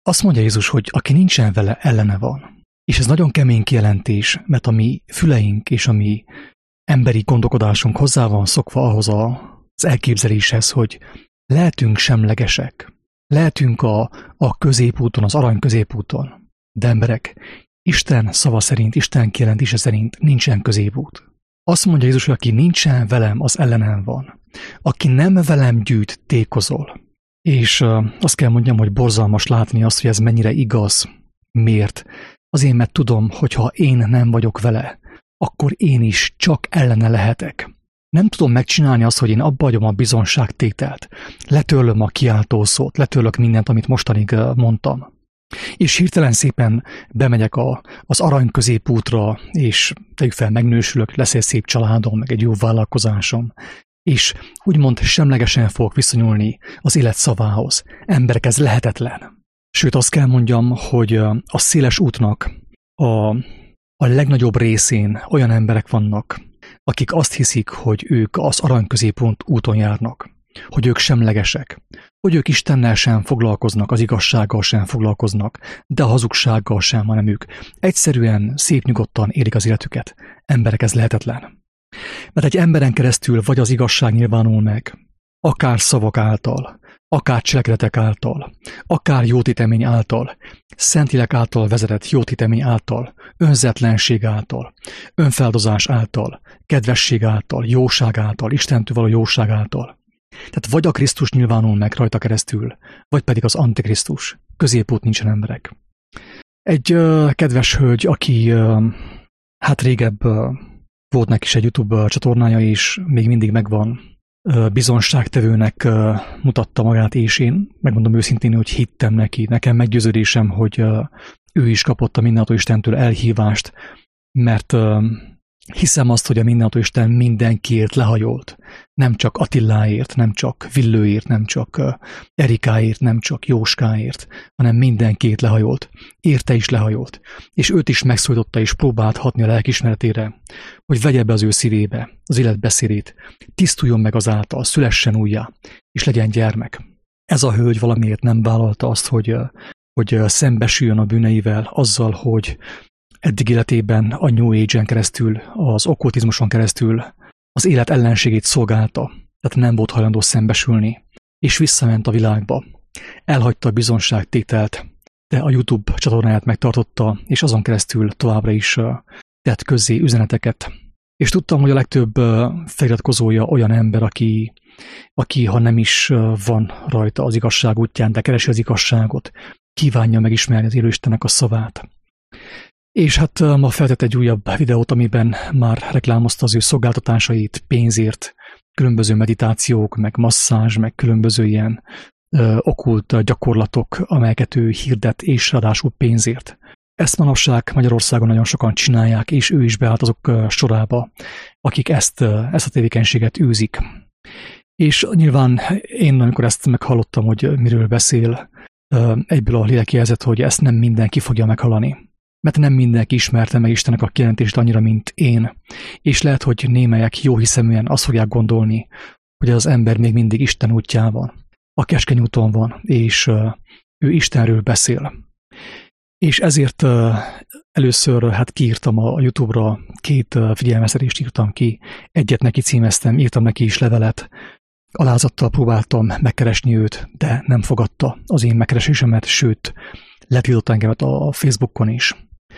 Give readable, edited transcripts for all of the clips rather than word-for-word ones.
Azt mondja Jézus, hogy aki nincsen vele, ellene van. És ez nagyon kemény kijelentés, mert a mi füleink és a mi emberi gondolkodásunk hozzá van szokva ahhoz az elképzeléshez, hogy lehetünk semlegesek, lehetünk a középúton, az arany középúton. De emberek, Isten szava szerint, Isten kijelentése szerint nincsen középút. Azt mondja Jézus, hogy aki nincsen velem, az ellenem van. Aki nem velem gyűjt, tékozol. És azt kell mondjam, hogy borzalmas látni azt, hogy ez mennyire igaz. Miért? Azért, mert tudom, hogy ha én nem vagyok vele, akkor én is csak ellene lehetek. Nem tudom megcsinálni azt, hogy én abba hagyom a bizonságtételt. Letörlöm a kiáltószót, letörlök mindent, amit mostanig mondtam. És hirtelen szépen bemegyek az arany középútra, és tegyük fel, megnősülök, lesz egy szép családom, meg egy jó vállalkozásom. És úgymond semlegesen fogok viszonyulni az élet szavához. Emberek, ez lehetetlen. Sőt, azt kell mondjam, hogy a széles útnak a legnagyobb részén olyan emberek vannak, akik azt hiszik, hogy ők az arany középpont úton járnak, hogy ők semlegesek, hogy ők Istennel sem foglalkoznak, az igazsággal sem foglalkoznak, de a hazugsággal sem, hanem ők egyszerűen szép nyugodtan élik az életüket. Emberek, ez lehetetlen. Mert egy emberen keresztül vagy az igazság nyilvánul meg, akár szavak által, akár cselekedetek által, akár jótétemény által, szentlélek által vezetett jótétemény által, önzetlenség által, önfeldozás által, kedvesség által, jóság által, Istentől való jóság által. Tehát vagy a Krisztus nyilvánul meg rajta keresztül, vagy pedig az Antikrisztus. Középút nincsen, emberek. Egy kedves hölgy, aki régebb volt neki is egy YouTube csatornája, és még mindig megvan, bizonságtevőnek mutatta magát, és én megmondom őszintén, hogy hittem neki. Nekem meggyőződésem, hogy ő is kapott a Mindenható Istentől elhívást, mert hiszem azt, hogy a Mindenható Isten mindenkiért lehajolt. Nem csak Attiláért, nem csak Villőért, nem csak Erikáért, nem csak Jóskáért, hanem mindenkiért lehajolt. Érte is lehajolt. És őt is megszólította és próbált hatni a lelkiismeretére, hogy vegye be az ő szívébe az életbeszédét, tisztuljon meg azáltal, szülessen újjá, és legyen gyermek. Ez a hölgy valamiért nem vállalta azt, hogy szembesüljön a bűneivel azzal, hogy eddig életében a New Age-en keresztül, az okkultizmuson keresztül az élet ellenségét szolgálta, tehát nem volt hajlandó szembesülni, és visszament a világba. Elhagyta a bizonságtételt, de a YouTube csatornáját megtartotta, és azon keresztül továbbra is tett közzé üzeneteket. És tudtam, hogy a legtöbb feliratkozója olyan ember, aki ha nem is van rajta az igazság útján, de keresi az igazságot, kívánja megismerni az élő Istennek a szavát. És hát ma feltett egy újabb videót, amiben már reklámozta az ő szolgáltatásait pénzért, különböző meditációk, meg masszázs, meg különböző ilyen okkult gyakorlatok, amelyeket ő hirdet, és ráadásul pénzért. Ezt manapság Magyarországon nagyon sokan csinálják, és ő is beállt azok sorába, akik ezt a tevékenységet űzik. És nyilván én, amikor ezt meghallottam, hogy miről beszél, egyből a lélek jelzett, hogy ezt nem mindenki fogja meghallani. Mert nem mindenki ismerte meg Istennek a kijelentést annyira, mint én. És lehet, hogy némelyek jóhiszeműen azt fogják gondolni, hogy az ember még mindig Isten útján van. A keskeny úton van, és ő Istenről beszél. És ezért először kiírtam a YouTube-ra 2 figyelmeztetést írtam ki, egyet neki címeztem, írtam neki is levelet, alázattal próbáltam megkeresni őt, de nem fogadta az én megkeresésemet, sőt, letiltott engemet a Facebookon is.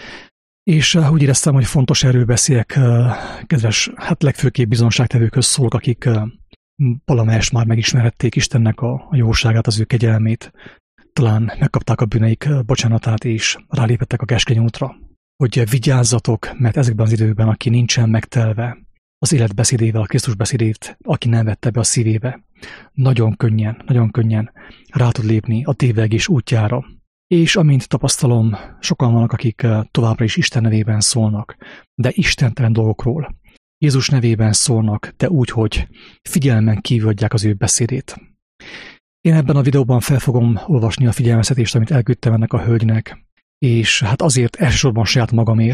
És úgy éreztem, hogy fontos erről beszéljek, kedves, legfőképp bizonságtevőkhöz szólok, akik valamelyest már megismerhették Istennek a jóságát, az ő kegyelmét, talán megkapták a bűneik bocsánatát, és rálépettek a keskeny útra. Hogy vigyázzatok, mert ezekben az időkben, aki nincsen megtelve az életbeszédével, a Krisztus beszédét, aki nem vette be a szívébe, nagyon könnyen rá tud lépni a tévegés útjára. És amint tapasztalom, sokan vannak, akik továbbra is Isten nevében szólnak, de istentelen dolgokról. Jézus nevében szólnak, de úgy, hogy figyelmen kívül adják az ő beszédét. Én ebben a videóban fel fogom olvasni a figyelmeztetést, amit elküldtem ennek a hölgynek, és azért elsősorban saját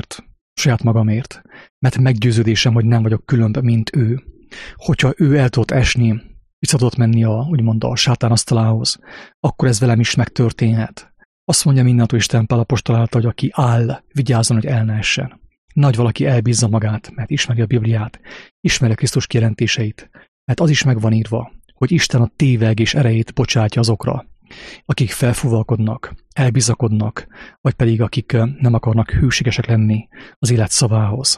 magamért, mert meggyőződésem, hogy nem vagyok különb, mint ő. Hogyha ő el tudott esni, vissza tudott menni úgymond a sátán asztalához, akkor ez velem is megtörténhet. Azt mondja mindentől Isten Pál apostol által, hogy aki áll, vigyázzon, hogy el ne essen. Nagy valaki elbízza magát, mert ismeri a Bibliát, ismeri a Krisztus kijelentéseit, mert az is meg van írva, hogy Isten a tévegés erejét bocsátja azokra, akik felfúvalkodnak, elbizakodnak, vagy pedig akik nem akarnak hűségesek lenni az élet szavához.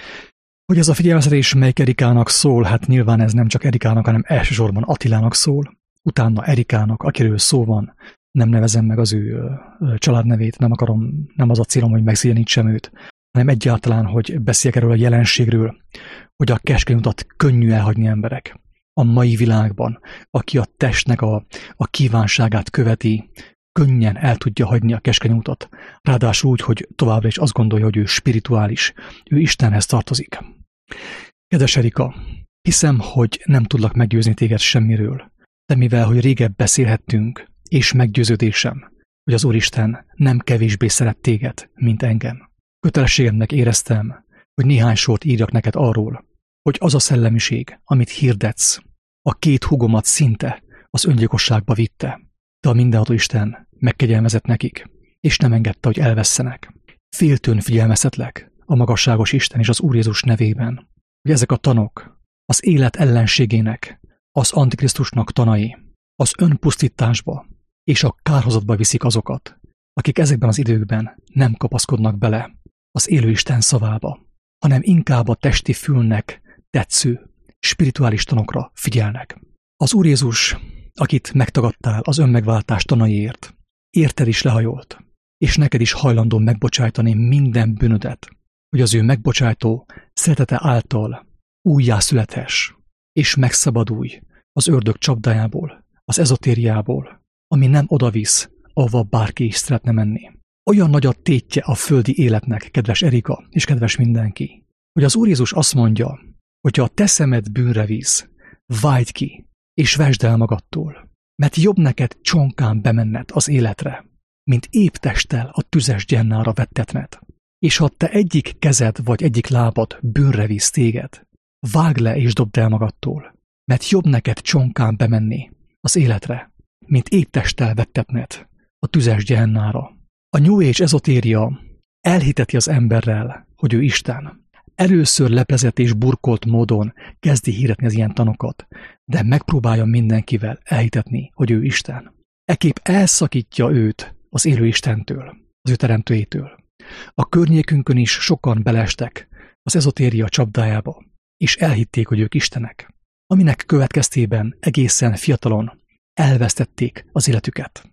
Hogy ez a figyelmeztetés melyik Erikának szól, hát nyilván ez nem csak Erikának, hanem elsősorban Attilának szól, utána Erikának, akiről szó van, nem nevezem meg az ő családnevét, nem az a célom, hogy megszégyenítsem őt, hanem egyáltalán, hogy beszéljek erről a jelenségről, hogy a keskeny utat könnyű elhagyni emberek. A mai világban, aki a testnek a kívánságát követi, könnyen el tudja hagyni a keskeny utat. Ráadásul úgy, hogy továbbra is azt gondolja, hogy ő spirituális, ő Istenhez tartozik. Kedves Erika, hiszem, hogy nem tudlak meggyőzni téged semmiről, de mivel, hogy régebb beszélhettünk, és meggyőződésem, hogy az Úristen nem kevésbé szeret téged, mint engem. Kötelességemnek éreztem, hogy néhány sort írjak neked arról, hogy az a szellemiség, amit hirdetsz, a két húgomat szinte az öngyilkosságba vitte, de a mindenható Isten megkegyelmezett nekik, és nem engedte, hogy elvesszenek. Féltőn figyelmeztetlek a magasságos Isten és az Úr Jézus nevében, hogy ezek a tanok az élet ellenségének, az Antikrisztusnak tanai, az önpusztításba és a kárhozatba viszik azokat, akik ezekben az időkben nem kapaszkodnak bele az élő Isten szavába, hanem inkább a testi fülnek tetsző, spirituális tanokra figyelnek. Az Úr Jézus, akit megtagadtál az önmegváltás tanaiért, érted is lehajolt, és neked is hajlandó megbocsájtani minden bűnödet, hogy az ő megbocsájtó szeretete által újjászülethess, és megszabadulj az ördög csapdájából, az ezotériából, ami nem odavisz, ahova bárki is szeretne menni. Olyan nagy a tétje a földi életnek, kedves Erika, és kedves mindenki, hogy az Úr Jézus azt mondja, hogyha a te szemed bűnre visz, vágyd ki, és vesd el magadtól, mert jobb neked csonkán bemenned az életre, mint épp testtel a tüzes gyennára vettetned. És ha te egyik kezed vagy egyik lábad bűnre visz téged, vágd le és dobd el magadtól, mert jobb neked csonkán bemenni az életre, mint épp testtel vettetned a tüzes gyennára. A New Age ezotéria elhiteti az emberrel, hogy ő Isten. Először leplezett és burkolt módon kezdi hirdetni az ilyen tanokat, de megpróbálja mindenkivel elhitetni, hogy ő Isten. Ekképp elszakítja őt az élő Istentől, az ő teremtőjétől. A környékünkön is sokan beleestek az ezotéria csapdájába, és elhitték, hogy ők Istenek, aminek következtében egészen fiatalon elvesztették az életüket.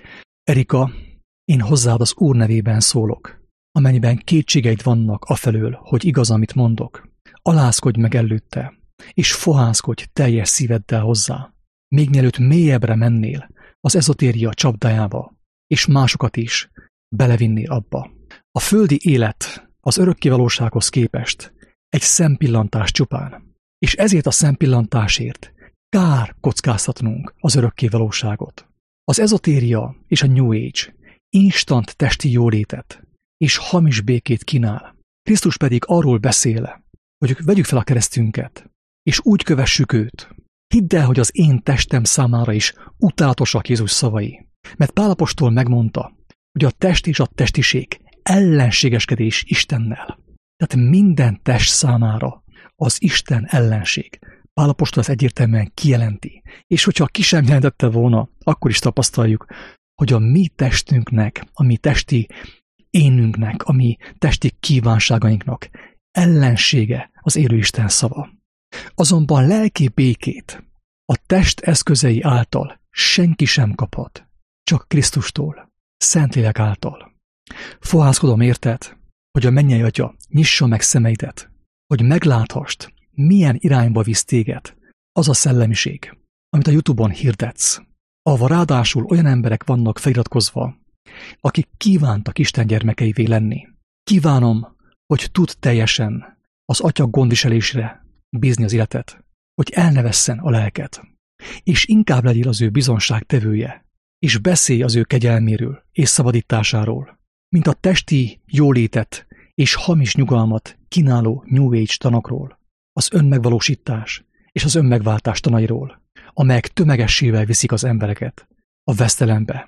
Erika, én hozzád az Úr nevében szólok, amennyiben kétségeid vannak afelől, hogy igaz, amit mondok. Alázkodj meg előtte, és fohászkodj teljes szíveddel hozzá, még mielőtt mélyebbre mennél az ezotéria csapdájába, és másokat is belevinnél abba. A földi élet az örökké valósághoz képest egy szempillantás csupán, és ezért a szempillantásért kár kockáztatnunk az örökké valóságot. Az ezotéria és a New Age instant testi jólétet és hamis békét kínál. Krisztus pedig arról beszél, hogy vegyük fel a keresztünket, és úgy kövessük őt. Hidd el, hogy az én testem számára is utálatosak Jézus szavai. Mert Pál apostol megmondta, hogy a test és a testiség ellenségeskedés Istennel. Tehát minden test számára az Isten ellenség. Pál apostol ezt egyértelműen kijelenti. És hogyha ki sem jelentette volna, akkor is tapasztaljuk, hogy a mi testünknek, a mi testi énünknek, a mi testi kívánságainknak ellensége az élő Isten szava. Azonban lelki békét a test eszközei által senki sem kaphat, csak Krisztustól, Szentlélek által. Fohászkodom érted, hogy a mennyei Atya nyissa meg szemeidet, hogy megláthast, milyen irányba visz téged az a szellemiség, amit a YouTube-on hirdetsz, ahol ráadásul olyan emberek vannak feliratkozva, akik kívántak Isten gyermekeivé lenni. Kívánom, hogy tudd teljesen az Atya gondviselésre bízni az életet, hogy elnevesszen a lelked, és inkább legyél az ő bizonságtevője, és beszélj az ő kegyelméről és szabadításáról, mint a testi jólétet és hamis nyugalmat kínáló New Age tanokról, az önmegvalósítás és az önmegváltás tanairól, amelyek tömegessével viszik az embereket a vesztelembe,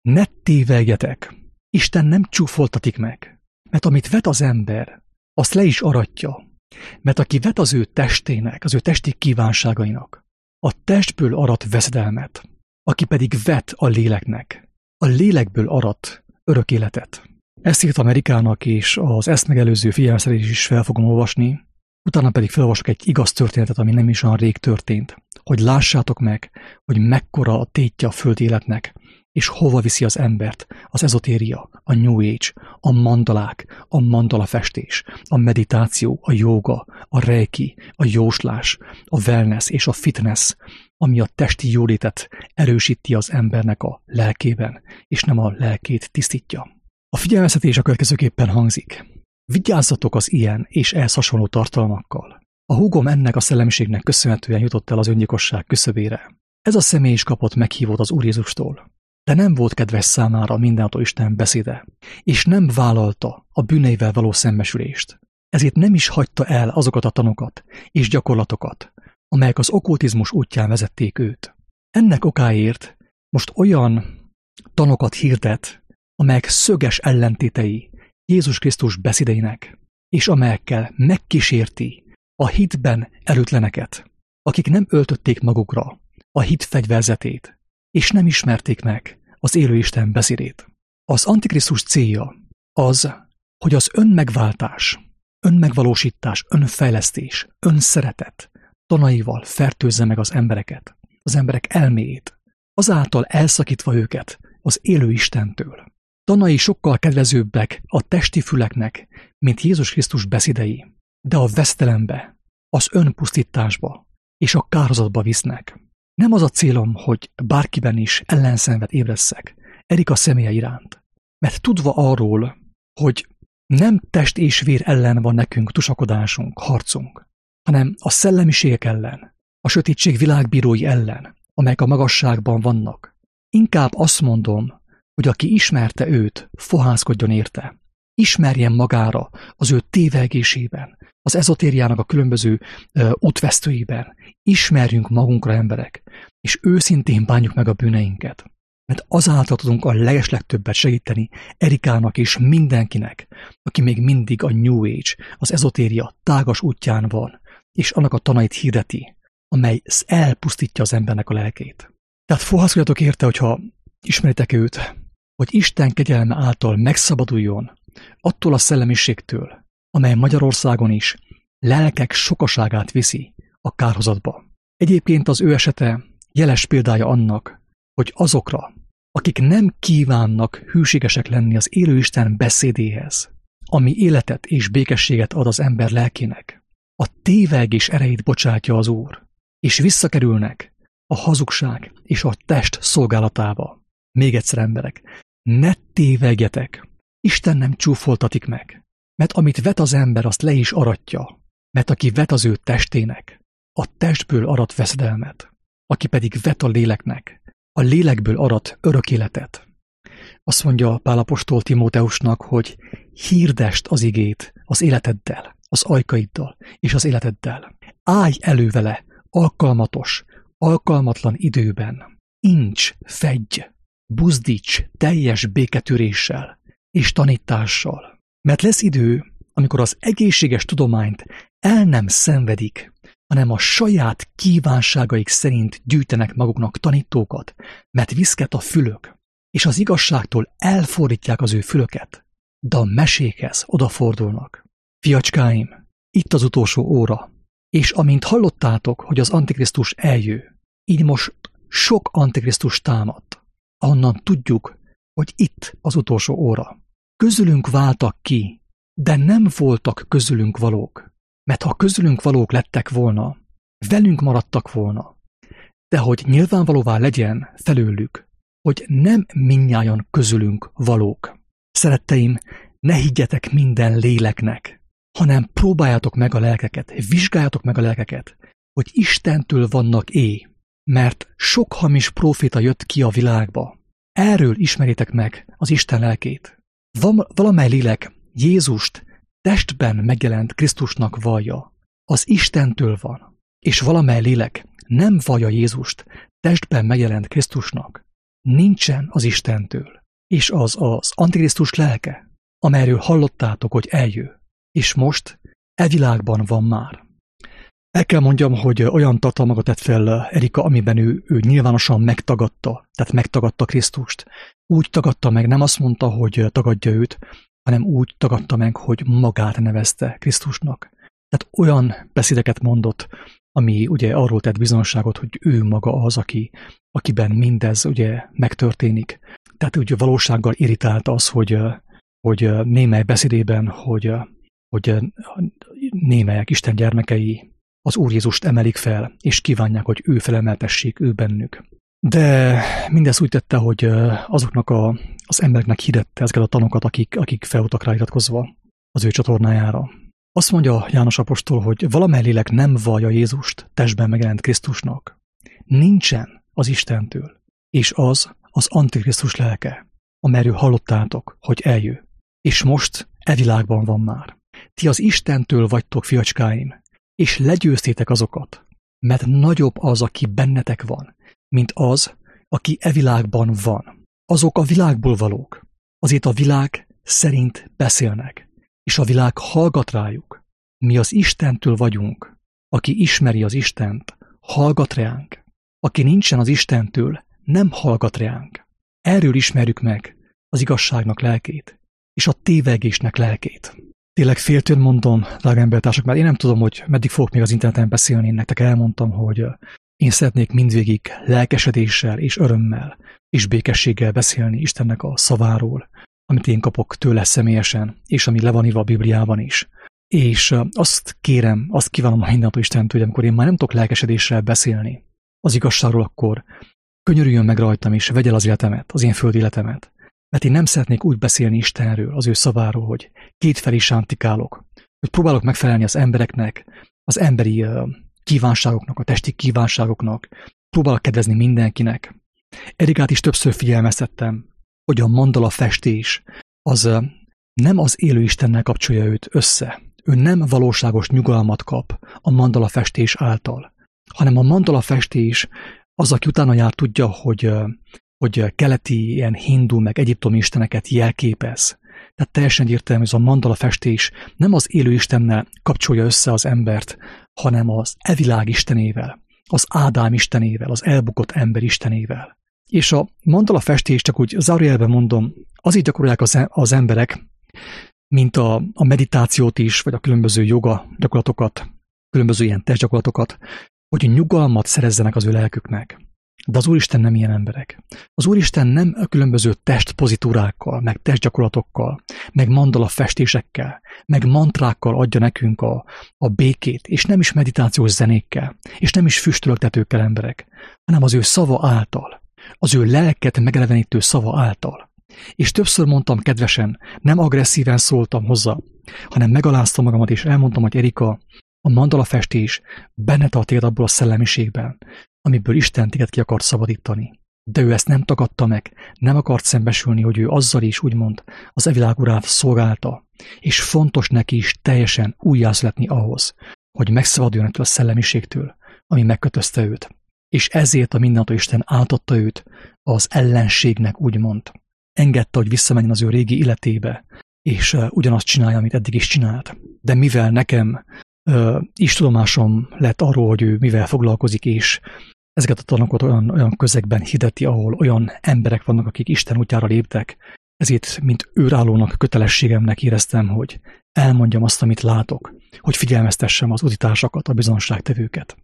Ne tévegjetek! Isten nem csúfoltatik meg, mert amit vet az ember, azt le is aratja, mert aki vet az ő testének, az ő testi kívánságainak, a testből arat veszedelmet, aki pedig vet a léleknek, a lélekből arat örök életet. Ezt írt Amerikának, és az ezt megelőző figyelmeztetést is fel fogom olvasni, utána pedig felolvasok egy igaz történetet, ami nem is olyan rég történt, hogy lássátok meg, hogy mekkora a tétje a föld életnek, és hova viszi az embert az ezotéria, a New Age, a mandalák, a mandalafestés, a meditáció, a jóga, a reiki, a jóslás, a wellness és a fitness, ami a testi jólétet erősíti az embernek a lelkében, és nem a lelkét tisztítja. A figyelmeztetés a következőképpen hangzik. Vigyázzatok az ilyen és ehhez hasonló tartalmakkal. A húgom ennek a szellemiségnek köszönhetően jutott el az öngyilkosság küszöbére. Ez a személy is kapott meghívót az Úr Jézustól, de nem volt kedves számára mindenható Isten beszéde, és nem vállalta a bűneivel való szembesülést. Ezért nem is hagyta el azokat a tanokat és gyakorlatokat, amelyek az okkultizmus útján vezették őt. Ennek okáért most olyan tanokat hirdet, amelyek szöges ellentétei Jézus Krisztus beszédeinek, és amelyekkel megkísérti a hitben erőtleneket, akik nem öltötték magukra a hit fegyverzetét, és nem ismerték meg az élő Isten beszédét. Az Antikrisztus célja az, hogy az önmegváltás, önmegvalósítás, önfejlesztés, önszeretet tanaival fertőzze meg az embereket, az emberek elméjét, azáltal elszakítva őket az élő Istentől. Tanai sokkal kedvezőbbek a testi füleknek, mint Jézus Krisztus beszédei, de a vesztelembe, az önpusztításba és a kárhozatba visznek. Nem az a célom, hogy bárkiben is ellenszenvet ébresszek Erika személye iránt, mert tudva arról, hogy nem test és vér ellen van nekünk tusakodásunk, harcunk, hanem a szellemiségek ellen, a sötétség világbírói ellen, amelyek a magasságban vannak. Inkább azt mondom, hogy aki ismerte őt, fohászkodjon érte. Ismerjen magára az ő tévegésében, az ezotériának a különböző útvesztőiben. Ismerjünk magunkra, emberek, és őszintén bánjuk meg a bűneinket. Mert azáltal tudunk a legeslegtöbbet segíteni Erikának és mindenkinek, aki még mindig a New Age, az ezotéria tágas útján van, és annak a tanait hirdeti, amely elpusztítja az embernek a lelkét. Tehát fohászkodjatok érte, hogyha ismeritek őt, hogy Isten kegyelme által megszabaduljon attól a szellemiségtől, amely Magyarországon is lelkek sokaságát viszi a kárhozatba. Egyébként az ő esete jeles példája annak, hogy azokra, akik nem kívánnak hűségesek lenni az élő Isten beszédéhez, ami életet és békességet ad az ember lelkének, a tévegés erejét bocsátja az Úr, és visszakerülnek a hazugság és a test szolgálatába. Még egyszer, emberek, ne tévegjetek! Isten nem csúfoltatik meg, mert amit vet az ember, azt le is aratja, mert aki vet az ő testének, a testből arat veszedelmet, aki pedig vet a léleknek, a lélekből arat örök életet. Azt mondja Pál apostol Timóteusnak, hogy hirdest az igét az életeddel, az ajkaiddal és az életeddel. Állj elő vele alkalmatos, alkalmatlan időben. Incs, fedj, buzdíts teljes béketűréssel és tanítással. Mert lesz idő, amikor az egészséges tudományt el nem szenvedik, hanem a saját kívánságaik szerint gyűjtenek maguknak tanítókat, mert viszket a fülök, és az igazságtól elfordítják az ő fülöket, de a mesékhez odafordulnak. Fiacskáim, itt az utolsó óra, és amint hallottátok, hogy az Antikrisztus eljő, így most sok Antikrisztus támadt, onnan tudjuk, hogy itt az utolsó óra. Közülünk váltak ki, de nem voltak közülünk valók, mert ha közülünk valók lettek volna, velünk maradtak volna, de hogy nyilvánvalóvá legyen felőlük, hogy nem mindnyájan közülünk valók. Szeretteim, ne higgyetek minden léleknek, hanem próbáljátok meg a lelkeket, vizsgáljátok meg a lelkeket, hogy Istentől vannak-e, mert sok hamis próféta jött ki a világba. Erről ismeritek meg az Isten lelkét. Valamely lélek Jézust testben megjelent Krisztusnak vallja, az Istentől van, és valamely lélek nem vallja Jézust testben megjelent Krisztusnak, nincsen az Istentől, és az Antikrisztus lelke, amelyről hallottátok, hogy eljön, és most e világban van már. El kell mondjam, hogy olyan tartalmakat tett fel Erika, amiben ő nyilvánosan megtagadta, tehát megtagadta Krisztust. Úgy tagadta meg, nem azt mondta, hogy tagadja őt, hanem úgy tagadta meg, hogy magát nevezte Krisztusnak. Tehát olyan beszédeket mondott, ami ugye arról tett bizonságot, hogy ő maga az, akiben mindez ugye megtörténik. Tehát ugye valósággal irritált az, hogy némely beszédében, hogy némelyek Isten gyermekei az Úr Jézust emelik fel, és kívánják, hogy ő felemeltessék ő bennük. De mindezt úgy tette, hogy azoknak az embereknek hirdette ezeket a tanokat, akik fel voltak ráiratkozva az ő csatornájára. Azt mondja János apostol, hogy valamely lélek nem vallja Jézust testben megjelent Krisztusnak. Nincsen az Istentől, és az Antikrisztus lelke, amelyről hallottátok, hogy eljön, és most e világban van már. Ti az Istentől vagytok, fiacskáim, és legyőztétek azokat, mert nagyobb az, aki bennetek van, mint az, aki e világban van. Azok a világból valók, azért a világ szerint beszélnek, és a világ hallgat rájuk. Mi az Istentől vagyunk, aki ismeri az Istent, hallgat ránk. Aki nincsen az Istentől, nem hallgat ránk. Erről ismerjük meg az igazságnak lelkét, és a tévegésnek lelkét. Tényleg féltőn mondom, drága embertársak, mert én nem tudom, hogy meddig fogok még az interneten beszélni. Én nektek elmondtam, hogy én szeretnék mindvégig lelkesedéssel és örömmel és békességgel beszélni Istennek a szaváról, amit én kapok tőle személyesen, és ami le van írva a Bibliában is. És azt kérem, azt kívánom a mindentől Istentől, hogy amikor én már nem tudok lelkesedéssel beszélni az igazságról, akkor könyörüljön meg rajtam, és vegye el az életemet, az én földi életemet. Mert én nem szeretnék úgy beszélni Istenről, az ő szaváról, hogy kétfelé sántikálok, hogy próbálok megfelelni az embereknek, az emberi kívánságoknak, a testi kívánságoknak, próbálok kedvezni mindenkinek. Erikát is többször figyelmeztettem, hogy a mandala festés az nem az élő Istennel kapcsolja őt össze. Ő nem valóságos nyugalmat kap a mandala festés által, hanem a mandala festés az, aki utána jár, tudja, hogy keleti ilyen hindu meg egyiptomi isteneket jelképez. Tehát teljesen egyértelmű, ez a mandala festés nem az élő Istennel kapcsolja össze az embert, hanem az evilág istenével, az Ádám istenével, az elbukott ember istenével. És a mandala festés, csak úgy zárójelben mondom, azért gyakorolják az emberek, mint a meditációt is, vagy a különböző joga gyakorlatokat, különböző ilyen testgyakorlatokat, hogy nyugalmat szerezzenek az ő lelküknek. De az Úristen nem ilyen emberek. Az Úristen nem a különböző testpozitúrákkal, meg testgyakorlatokkal, meg mandala festésekkel, meg mantrákkal adja nekünk a békét, és nem is meditációs zenékkel, és nem is füstölöktetőkkel emberek, hanem az ő szava által, az ő lelket megelevenítő szava által. És többször mondtam kedvesen, nem agresszíven szóltam hozzá, hanem megaláztam magamat, és elmondtam, hogy Erika, a mandala festés benne tart téged abból a szellemiségben, amiből Isten téged ki akart szabadítani. De ő ezt nem tagadta meg, nem akart szembesülni, hogy ő azzal is úgymond az evilág urát szolgálta, és fontos neki is teljesen újjászületni ahhoz, hogy megszabaduljon ettől a szellemiségtől, ami megkötözte őt. És ezért a mindentől Isten átadta őt az ellenségnek, úgymond. Engedte, hogy visszamenjen az ő régi életébe, és ugyanazt csinálja, amit eddig is csinált. De mivel nekem is tudomásom lett arról, hogy ő mivel foglalkozik, és ezeket a tanokat olyan közegben hirdeti, ahol olyan emberek vannak, akik Isten útjára léptek, ezért, mint őrállónak kötelességemnek éreztem, hogy elmondjam azt, amit látok, hogy figyelmeztessem az utitársakat, a bizonságtevőket.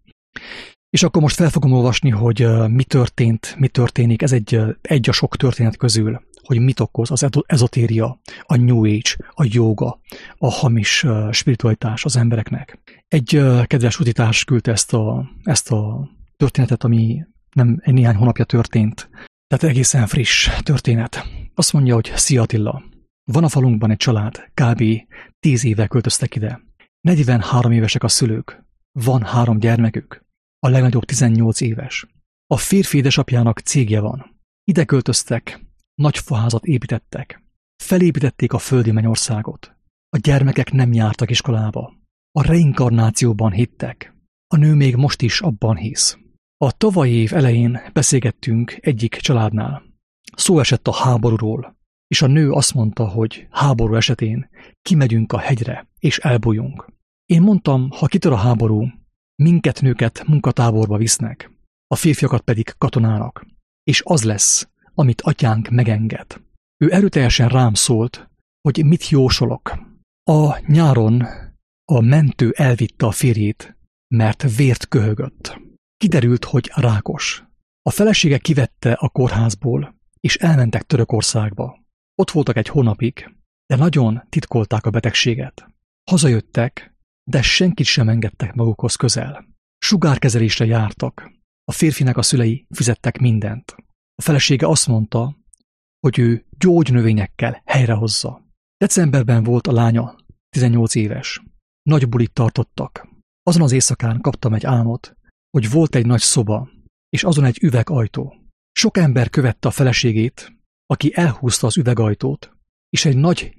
És akkor most fel fogom olvasni, hogy mi történik, ez egy a sok történet közül, hogy mit okoz az ezotéria, a New Age, a jóga, a hamis spiritualitás az embereknek. Egy kedves utitárs küldte ezt a történetet, ami nem egy néhány hónapja történt, tehát egészen friss történet. Azt mondja, hogy szia Attila, van a falunkban egy család, kb. 10 éve költöztek ide. 43 évesek a szülők, van 3 gyermekük, a legnagyobb 18 éves. A férfi édesapjának cégje van. Ide költöztek, nagy faházat építettek. Felépítették a földi mennyországot. A gyermekek nem jártak iskolába. A reinkarnációban hittek. A nő még most is abban hisz. A tavalyi év elején beszélgettünk egyik családnál. Szó esett a háborúról, és a nő azt mondta, hogy háború esetén kimegyünk a hegyre, és elbújunk. Én mondtam, ha kitör a háború, minket nőket munkatáborba visznek, a férfiakat pedig katonának, és az lesz, amit atyánk megenged. Ő erőteljesen rám szólt, hogy mit jósolok. A nyáron a mentő elvitte a férjét, mert vért köhögött. Kiderült, hogy rákos. A felesége kivette a kórházból, és elmentek Törökországba. Ott voltak egy hónapig, de nagyon titkolták a betegséget. Hazajöttek, de senkit sem engedtek magukhoz közel. Sugárkezelésre jártak. A férfinek a szülei fizettek mindent. A felesége azt mondta, hogy ő gyógynövényekkel helyrehozza. Decemberben volt a lánya, 18 éves. Nagy bulit tartottak. Azon az éjszakán kaptam egy álmot, hogy volt egy nagy szoba, és azon egy üvegajtó. Sok ember követte a feleségét, aki elhúzta az üvegajtót, és egy nagy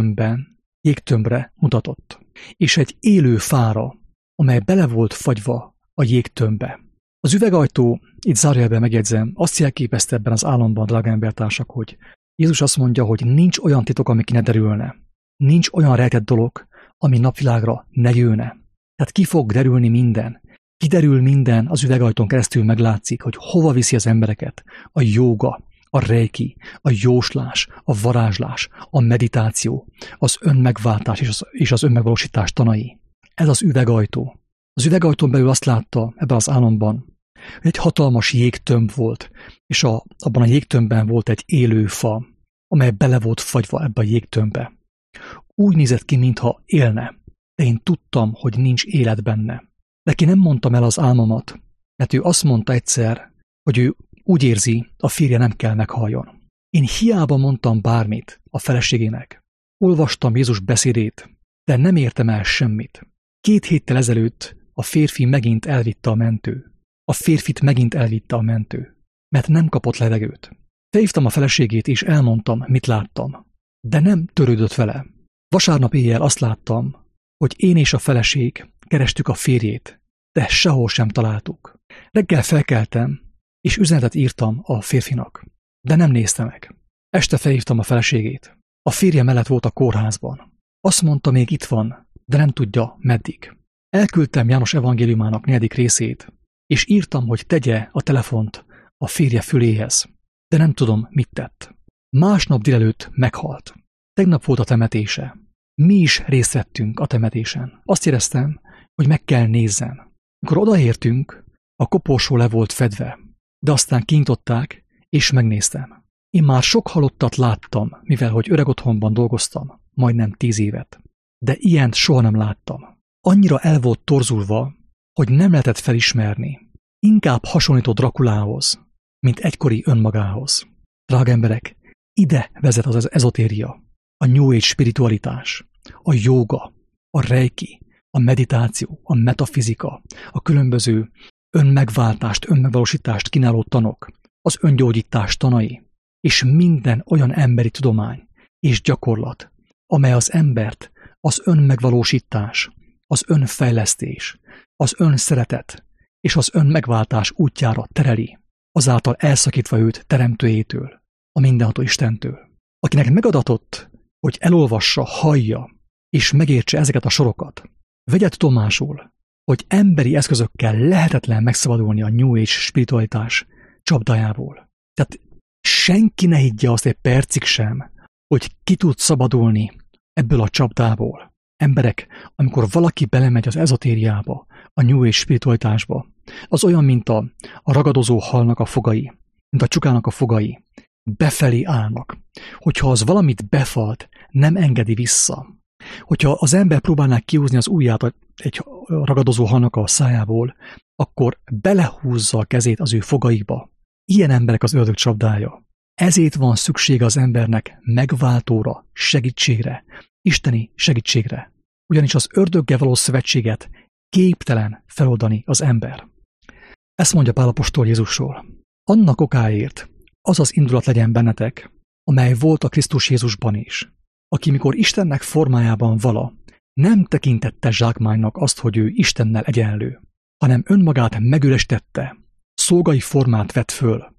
jégtömbre mutatott, és egy élő fára, amely bele volt fagyva a jégtömbbe. Az üvegajtó, itt zárójelben megjegyzem, azt jelképezte ebben az álomban, drága embertársak, hogy Jézus azt mondja, hogy nincs olyan titok, ami ki ne derülne. Nincs olyan rejtett dolog, ami napvilágra ne jönne. Tehát ki fog derülni minden. Kiderül minden, az üvegajtón keresztül meglátszik, hogy hova viszi az embereket. A jóga, a reiki, a jóslás, a varázslás, a meditáció, az önmegváltás és az önmegvalósítás tanai. Ez az üvegajtó. Az üvegajtón belül azt látta ebben az álomban, hogy egy hatalmas jégtömb volt, és abban a jégtömbben volt egy élő fa, amely bele volt fagyva ebbe a jégtömbbe. Úgy nézett ki, mintha élne, de én tudtam, hogy nincs élet benne. Neki nem mondtam el az álmomat, mert ő azt mondta egyszer, hogy ő úgy érzi, a férje nem kell meghaljon. Én hiába mondtam bármit a feleségének. Olvastam Jézus beszédét, de nem értem el semmit. 2 héttel ezelőtt a férfi megint elvitte a mentő. A férfit megint elvitte a mentő, mert nem kapott levegőt. Felhívtam a feleségét, és elmondtam, mit láttam, de nem törődött vele. Vasárnap éjjel azt láttam, hogy én és a feleség kerestük a férjét, de sehol sem találtuk. Reggel felkeltem, és üzenetet írtam a férfinak, de nem nézte meg. Este felhívtam a feleségét. A férje mellett volt a kórházban. Azt mondta, még itt van, de nem tudja, meddig. Elküldtem János evangéliumának 4. részét, és írtam, hogy tegye a telefont a férje füléhez, de nem tudom, mit tett. Másnap délelőtt meghalt. Tegnap volt a temetése. Mi is részt vettünk a temetésen. Azt éreztem, hogy meg kell nézzem. Mikor odaértünk, a koporsó le volt fedve, de aztán kinyitották, és megnéztem. Én már sok halottat láttam, mivel hogy öreg otthonban dolgoztam, majdnem 10 évet. De ilyent soha nem láttam. Annyira el volt torzulva, hogy nem lehetett felismerni. Inkább hasonlított Drakulához, mint egykori önmagához. Drága emberek, ide vezet az ezotéria, a New Age spiritualitás, a jóga, a reiki, a meditáció, a metafizika, a különböző önmegváltást, önmegvalósítást kínáló tanok, az öngyógyítás tanai, és minden olyan emberi tudomány és gyakorlat, amely az embert az önmegvalósítás, az önfejlesztés, az önszeretet és az önmegváltás útjára tereli, azáltal elszakítva őt teremtőjétől, a mindenható Istentől, akinek megadatott, hogy elolvassa, hallja és megértse ezeket a sorokat. Vegye tudomásul, hogy emberi eszközökkel lehetetlen megszabadulni a New Age spiritualitás csapdájából. Tehát senki ne higgye azt egy percig sem, hogy ki tud szabadulni ebből a csapdából. Emberek, amikor valaki belemegy az ezotériába, a New Age spiritualitásba, az olyan, mint a ragadozó halnak a fogai, mint a csukának a fogai, befelé állnak. Hogyha az valamit befalt, nem engedi vissza. Hogyha az ember próbálná kihúzni az ujját egy ragadozó halnak a szájából, akkor belehúzza a kezét az ő fogaikba. Ilyen emberek az ördög csapdája. Ezért van szüksége az embernek megváltóra, segítségre, isteni segítségre. Ugyanis az ördöggel való szövetséget képtelen feloldani az ember. Ezt mondja Pál apostol Jézusról. Annak okáért az az indulat legyen bennetek, amely volt a Krisztus Jézusban is, aki mikor Istennek formájában vala, nem tekintette zsákmánynak azt, hogy ő Istennel egyenlő, hanem önmagát megüresítette, szolgai formát vett föl,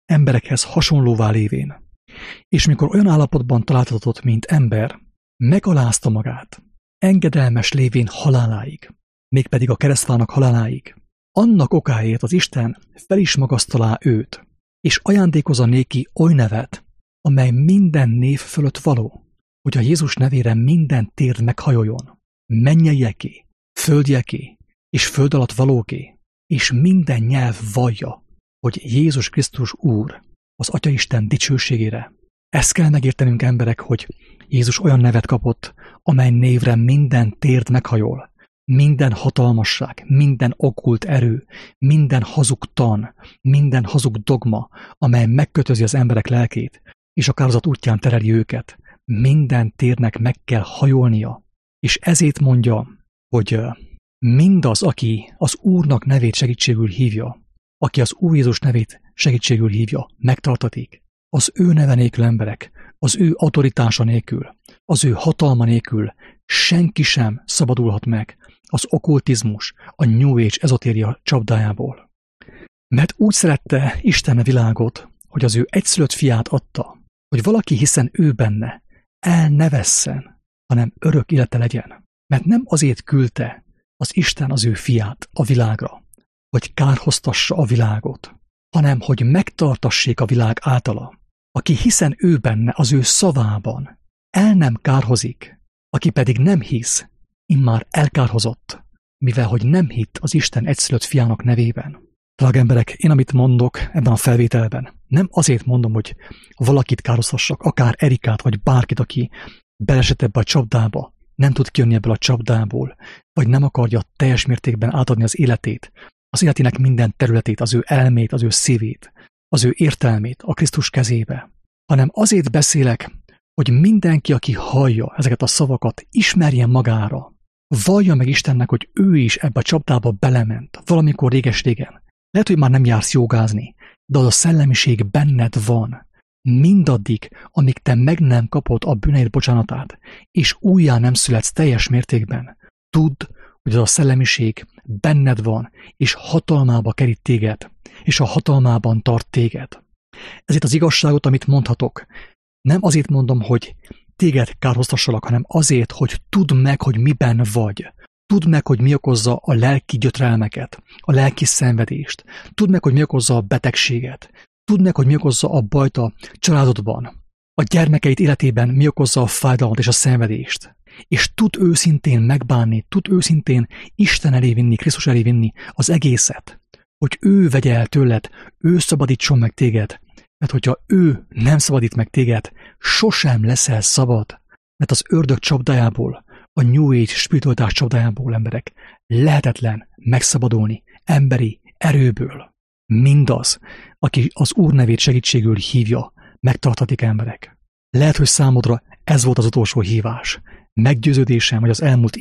emberekhez hasonlóvá lévén. És mikor olyan állapotban találtatott, mint ember, megalázta magát, engedelmes lévén haláláig, mégpedig a keresztfának haláláig. Annak okáért az Isten fel is magasztalá őt, és ajándékozza néki oly nevet, amely minden név fölött való, hogy a Jézus nevére minden térd meghajoljon, mennyeieké, földjeké és föld alatt valóké, és minden nyelv vallja, hogy Jézus Krisztus Úr, az Atyaisten dicsőségére. Ezt kell megértenünk, emberek, hogy Jézus olyan nevet kapott, amely névre minden térd meghajol, minden hatalmasság, minden okkult erő, minden hazug tan, minden hazug dogma, amely megkötözi az emberek lelkét, és a kárhozat útján tereli őket, minden térnek meg kell hajolnia. És ezért mondja, hogy mindaz, aki az Úrnak nevét segítségül hívja, aki az Úr Jézus nevét segítségül hívja, megtartatik. Az ő neve nélkül, emberek, az ő autoritása nélkül, az ő hatalma nélkül senki sem szabadulhat meg az okkultizmus, a New Age ezotéria csapdájából. Mert úgy szerette Isten a világot, hogy az ő egyszülött fiát adta, hogy valaki, hiszen ő benne, el ne vesszen, hanem örök élete legyen. Mert nem azért küldte az Isten az ő fiát a világra, hogy kárhoztassa a világot, hanem hogy megtartassék a világ általa. Aki hiszen ő benne, az ő szavában, el nem kárhozik, aki pedig nem hisz, immár elkárhozott, mivel hogy nem hitt az Isten egyszülött fiának nevében. Drága emberek, én amit mondok ebben a felvételben, nem azért mondom, hogy valakit kárhoztassak, akár Erikát, vagy bárkit, aki belesett ebbe a csapdába, nem tud kijönni ebből a csapdából, vagy nem akarja teljes mértékben átadni az életét, az életének minden területét, az ő elmét, az ő szívét, az ő értelmét a Krisztus kezébe, hanem azért beszélek, hogy mindenki, aki hallja ezeket a szavakat, ismerjen magára, vallja meg Istennek, hogy ő is ebbe a csapdába belement, valamikor réges-régen. Lehet, hogy már nem jársz jogázni, de az a szellemiség benned van. Mindaddig, amíg te meg nem kapod a bűneid bocsánatát, és újjá nem születsz teljes mértékben, tudd, hogy az a szellemiség benned van, és hatalmába kerít téged, és a hatalmában tart téged. Ezért az igazságot, amit mondhatok, nem azért mondom, hogy téged kárhoztassalak, hanem azért, hogy tudd meg, hogy miben vagy. Tudd meg, hogy mi okozza a lelki gyötrelmeket, a lelki szenvedést. Tudd meg, hogy mi okozza a betegséget. Tudd meg, hogy mi okozza a bajt a családodban. A gyermekeid életében mi okozza a fájdalmat és a szenvedést. És tud őszintén megbánni, tud őszintén Isten elé vinni, Krisztus elé vinni az egészet, hogy ő vegye el tőled, ő szabadítson meg téged, mert hogyha ő nem szabadít meg téged, sosem leszel szabad, mert az ördög csapdájából, a New Age spiritualitás csapdájából, emberek, lehetetlen megszabadulni emberi erőből. Mindaz, aki az Úr nevét segítségül hívja, megtarthatik, emberek. Lehet, hogy számodra ez volt az utolsó hívás. Meggyőződésem, hogy az elmúlt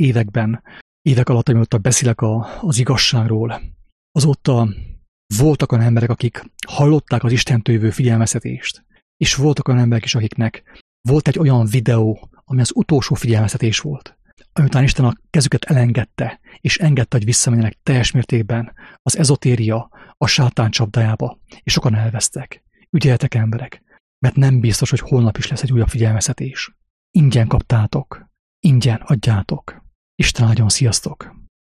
évek alatt, amióta beszélek az igazságról, azóta voltak olyan emberek, akik hallották az Istentől jövő figyelmeztetést, és voltak olyan emberek is, akiknek volt egy olyan videó, ami az utolsó figyelmeztetés volt, amiután Isten a kezüket elengedte, és engedte, hogy visszamenjenek teljes mértékben az ezotéria, a sátán csapdájába, és sokan elvesztek. Ügyeljetek, emberek, mert nem biztos, hogy holnap is lesz egy újabb figyelmeztetés. Ingyen kaptátok, ingyen adjátok. Isten áldjon, sziasztok!